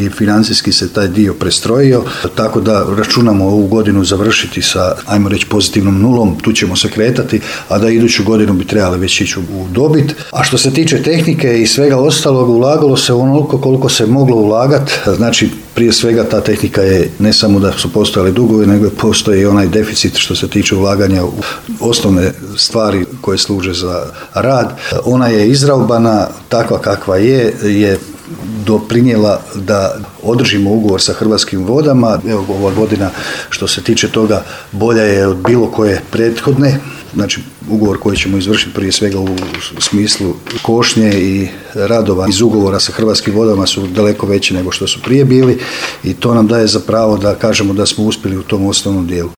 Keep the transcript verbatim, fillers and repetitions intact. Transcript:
i financijski se taj dio prestrojio, tako da računamo ovu godinu završiti sa, ajmo reći, pozitivnom nulom, tu ćemo se kretati, a da iduću godinu bi trebali već ići u dobit. A što se tiče tehnike i svega ostalog, ulagalo se onoliko koliko se moglo ulagati, znači prije svega ta tehnika je ne samo da su postojali dugovi, nego je postoji i onaj deficit što se tiče ulaganja u osnovne stvari koje služe za rad. Ona je izraubana, takva kakva je, je doprinijela da održimo ugovor sa Hrvatskim vodama. Evo, ova godina što se tiče toga bolja je od bilo koje prethodne. Znači, ugovor koji ćemo izvršiti prije svega u smislu košnje i radova iz ugovora sa Hrvatskim vodama su daleko veći nego što su prije bili i to nam daje za pravo da kažemo da smo uspjeli u tom osnovnom dijelu.